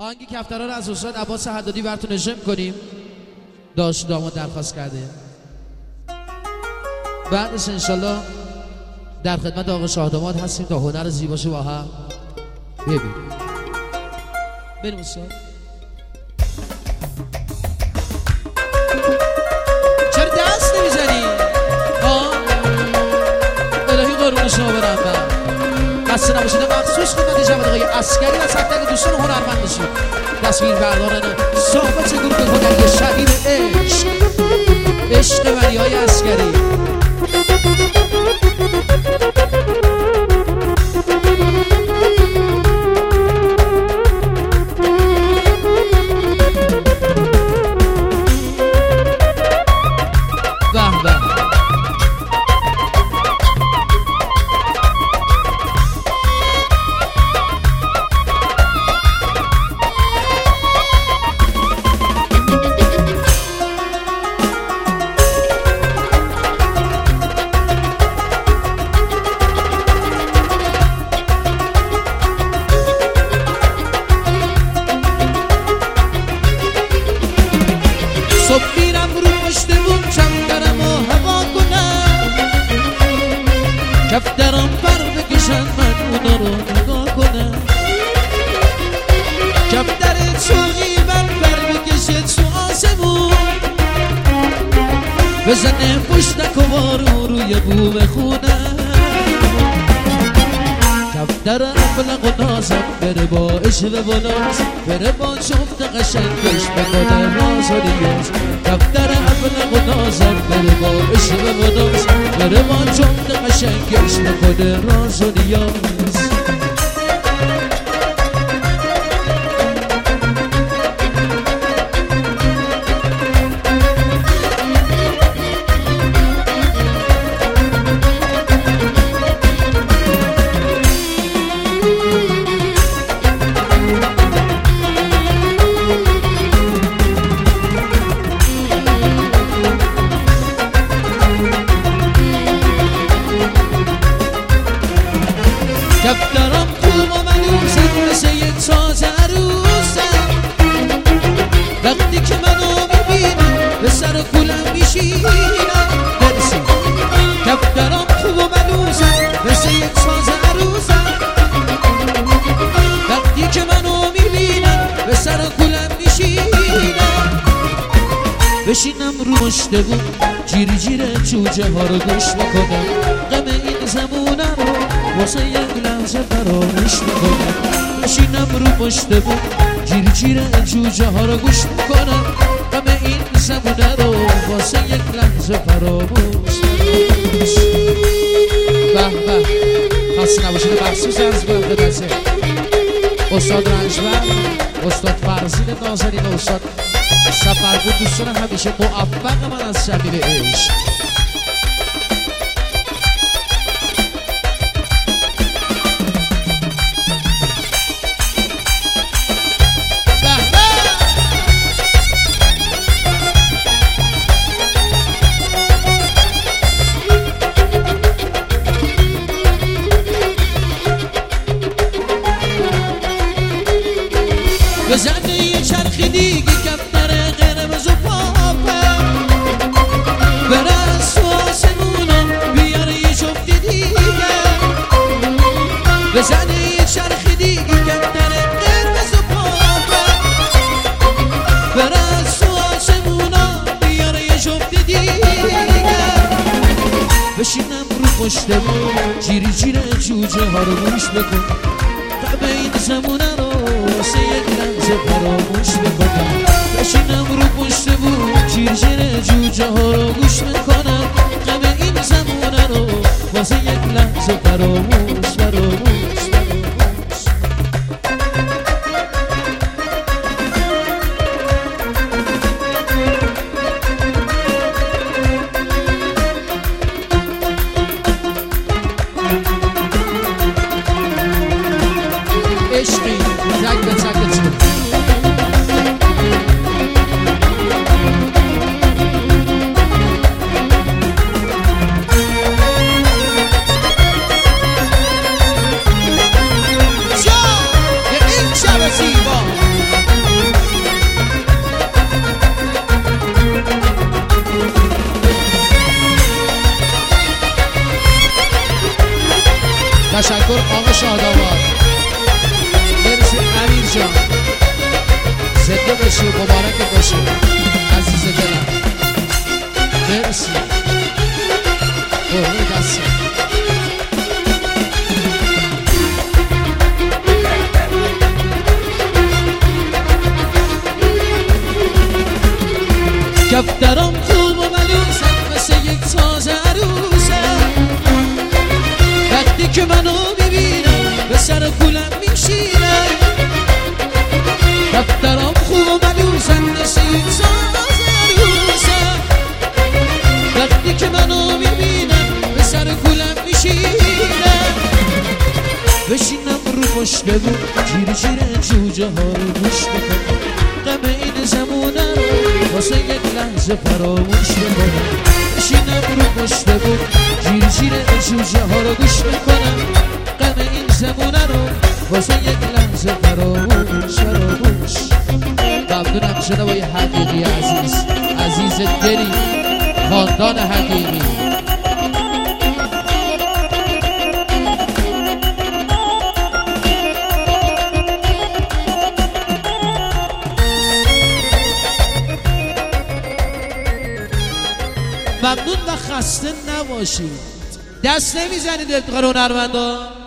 آهنگ کفترها رو از استاد عباس حدادی براتون اجرا کنیم. داشت داماد درخواست کرده. بعدش انشالله در خدمت آقا شاه داماد هستیم تا هنر زیباشو با هم ببینیم. بریم استاد. چرا دست نمیزنی؟ الهی قربون شما برم من. خسته نباشید. مخصوص خدمت جواد آقای عسکری و صدق دوستان هنرمندشون، تصویر برداران صحبت گروه هنری شبیه عشق، عشق ولیای عسکری. صبح میرم رو پشت بوم کفترم و هوا کنم، کفترم پر بکشن من اونا رو نگاه کنم. کفتر چوغی من پر بکشه تو آسمون، بزنه پشت کوارو روی بوم خونم. کفتر افلق و نازم بره با عشق و ناز، بره با جفت قشنگش بکنه راز و ریاض. کفتر افلق و نازم بره با عشق و ناز، بره با جفت قشنگش بکنه راز و ریاض. کفترم خوب و ملوسم مثل یه تازه عروسم، وقتی که منو میبینم به سر کولم میشینم. برسی کفترم خوب و ملوسم مثل یه تازه عروسم، وقتی که منو میبینم به سر کولم میشینم. بشینم رو مشته بود جیری جیره جوجه ها رو گوش میکنم، غم این زمونه رو واسه یک لحظه فراموش میکنم. بشینم رو مشته بود جیری جیره جوجه ها رو گوش میکنم، غم این زمونه رو واسه یک لحظه فراموش. به به خسته نباشید. مخصوص از خدمت استاد رنجبر، استاد فرزین نازنین، استاد سفرگون، دوستان همیشه موفق من از شبیه عشق. بزنه یه چرخی دیگه کفتر قرمز و پاپه، بره از تو آسمونا بیاره یه جفت دیگه. بزنه یه چرخی دیگه کفتر قرمز و پاپه، بره از تو آسمونا بیاره یه جفت دیگه. بشینم رو پشته جیری جیره جوجه ها رو گوش بکن، غم این زمونه رو واسه یک لحظه فراموش میکنم. بشینم رو پشت بود جیر جیر جوجه ها رو گوش میکنم، غم این زمونه رو واسه یک لحظه فراموش فراموش. عشقی تک به تک تو تشکر آقا شادآباد. مرسی امیر جان، زنده باشی و مبارک باشی عزیز دلم. مرسی قربون دستم. کفترام خوب و ملوسم مثل یک تازه عروسم. وقتی که منو میبینم به سر کولم میشینم. کفترام خوب و ملوسم مثل یک تازه عروسم. وقتی که منو میبینم به سر کولم میشینم. بشینم رو پشت بود جیر جیر جوجه ها رو گوش بکنم. غم این زمونه رو واسه یک لحظه فراموش بکنم. بشینم رو پشت بود جیر جیر جوجه ها رو گوش بکنم. غم این زمونه رو واسه یک لحظه فراموش. ممنونم جناب حقیقی عزیز دلی، خاندان حقیقی. ممنون و خسته نباشید. دست نمیزنید افتخار هنرمندا.